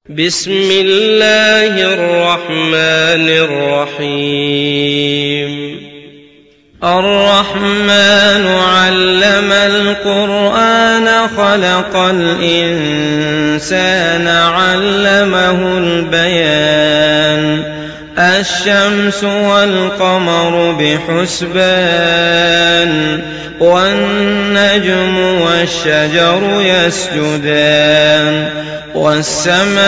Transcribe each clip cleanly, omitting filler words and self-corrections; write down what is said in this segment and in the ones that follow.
بسم الله الرحمن الرحيم الرحمن علم القرآن خلق الإنسان علمه البيان الشمس والقمر بحسبان والنجم والشجر يسجدان والسماء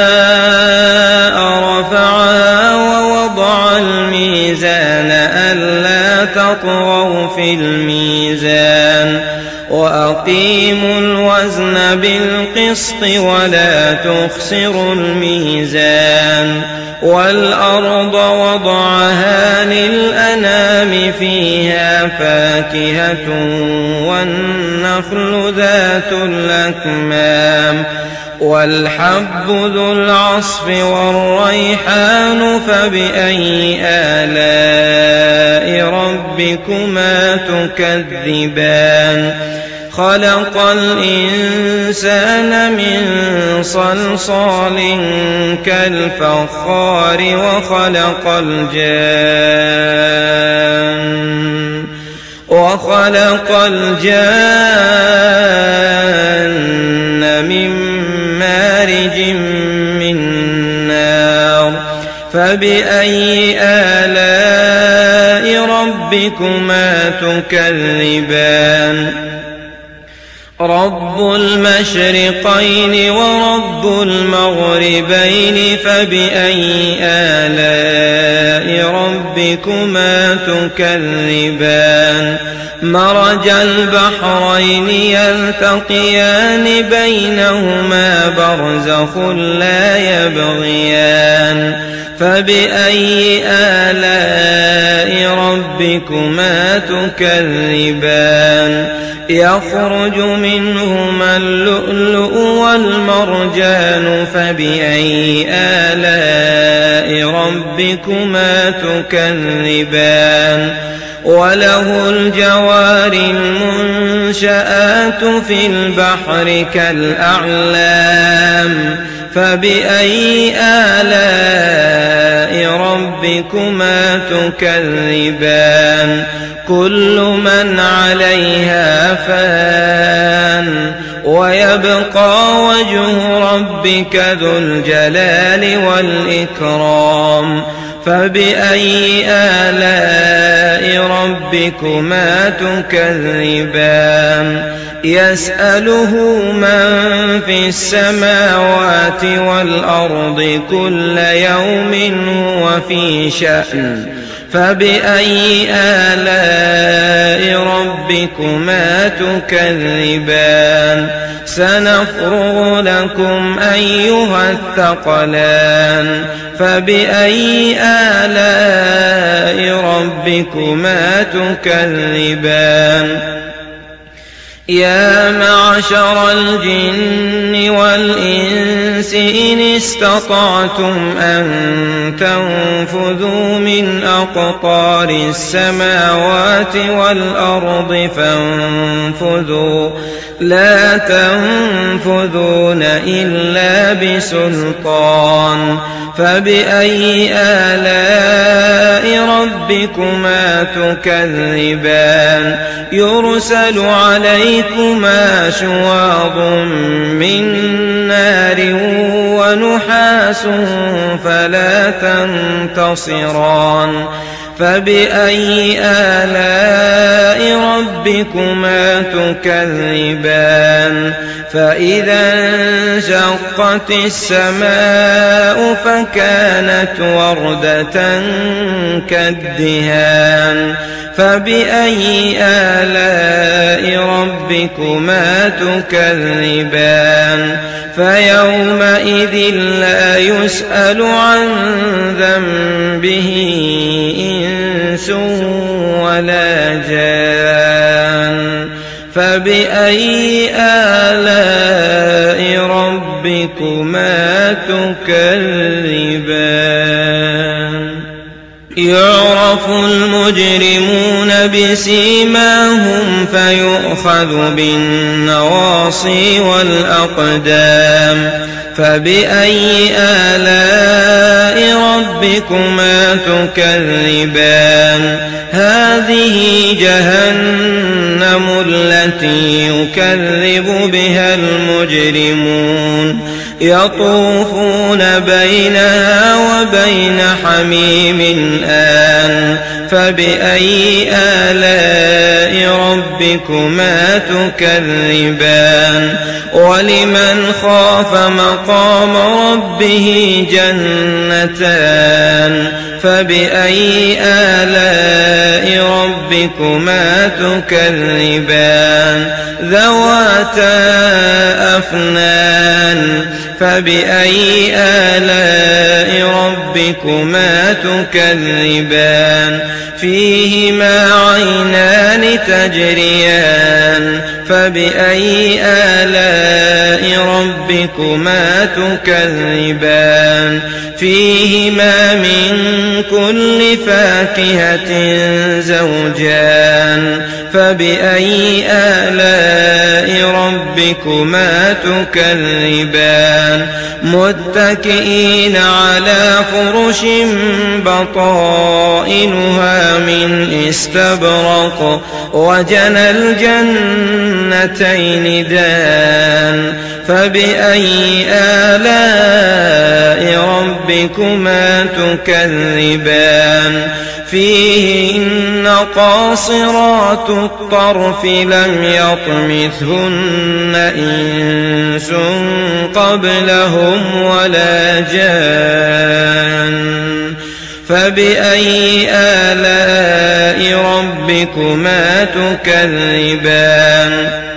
رفعها ووضع الميزان ألا تطغوا في الميزان وأقيموا الوزن بالقسط ولا تخسروا الميزان والأرض وضعها للأنام فيها فاكهة والنخل ذات الأكمام والحب ذو العصف والريحان فبأي آلاء ربكما تكذبان خلق الإنسان من صلصال كالفخار وخلق الجان من مارج من نار فبأي آلاء ربكما تكذبان رب المشرقين ورب المغربين فبأي آلاء ربكما تكذبان مرج البحرين يلتقيان بينهما برزخ لا يبغيان فبأي آلاء ربكما تكذبان يخرج منهما اللؤلؤ والمرجان فبأي آلاء ربكما تكذبان وله الجوار المنشآت في البحر كالأعلام فبأي آلاء ربكما تكذبان كل من عليها فان ويبقى وجه ربك ذو الجلال والإكرام فبأي آلاء ربكما تكذبان يسأله من في السماوات والأرض كل يوم هو في شأن فبأي آلاء ربكما تكذبان سنفرغ لكم أيها الثقلان فبأي آلاء ربكما تكذبان يا معشر الجن والإنس إن استطعتم أن تنفذوا من أقطار السماوات والأرض فانفذوا لا تنفذون إلا بسلطان فبأي آلاء ربكما تكذبان يرسل عليكما شواظ من نار ونحاس فلا تنتصران فبأي آلاء ربكما تكذبان فإذا انشقت السماء فكانت وردة كالدهان فبأي آلاء ربكما تكذبان فيومئذ لا يسأل عن ذنبه إنس ولا جان فبأي آلاء ربكما تكذبان يعرف المجرمون بسيماهم فيؤخذ بالنواصي والأقدام فبأي آلاء ربكما تكذبان هذه جهنم التي يكذب بها المجرمون يطوفون بينها وبين حميم آن فبأي آلاء ربكما تكذبان ولمن خاف مقام ربه جنتان فبأي آلاء ربكما تكذبان ذواتا أفنان فبأي آلاء ربكما تكذبان فيهما عينان تجريان فبأي آلاء ربكما تكذبان فيهما من كل فاكهة زوجان فبأي آلاء ربكما تكذبان متكئين على فرش بطائنها من استبرق وجنى الجنتين دان فبأي آلاء ربكما تكذبان فيهن قاصرات الطرف لم يطمثهن إنس قبلهم ولا جان فبأي آلاء ربكما تكذبان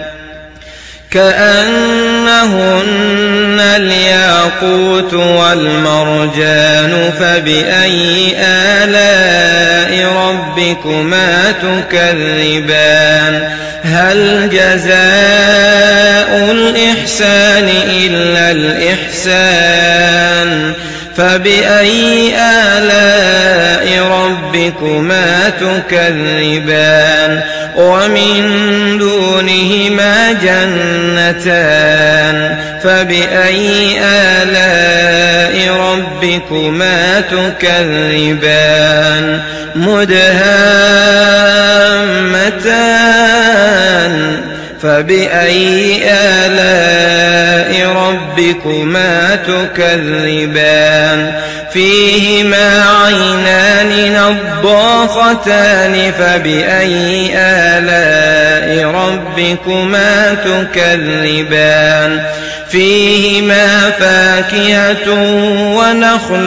كأنهن الياقوت والمرجان فبأي آلاء ربكما تكذبان هل جزاء الإحسان إلا الإحسان فبأي آلاء ربكما تكذبان ومن دونهما جنتان فبأي آلاء ربكما تكذبان مدهامتان فبأي آلاء ربكما تكذبان فيهما عينان نضاختان فبأي آلاء ربكما تكذبان فيهما فاكهة ونخل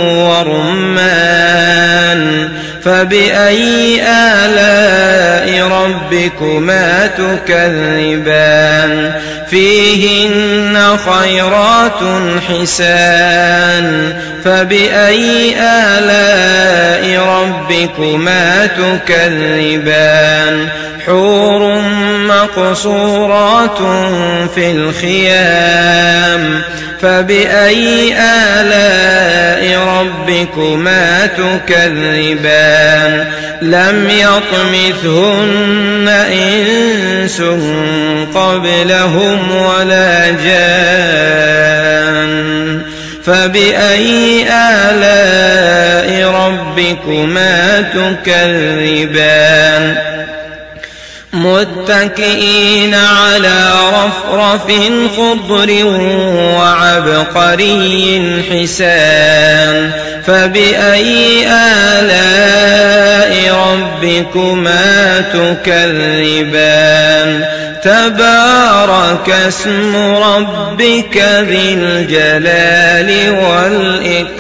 ورمان فبأي آلاء ربكما تكذبان فيهن خيرات حسان فبأي آلاء ربكما تكذبان حور مقصورات في الخيام فبأي آلاء ربكما تكذبان لم يطمثهن إنس قبلهم ولا جان فبأي آلاء ربكما تكذبان متكئين على رفرف خضر وعبقري حسان فبأي آلاء ربكما تكذبان تبارك اسم ربك ذي الجلال والإكرام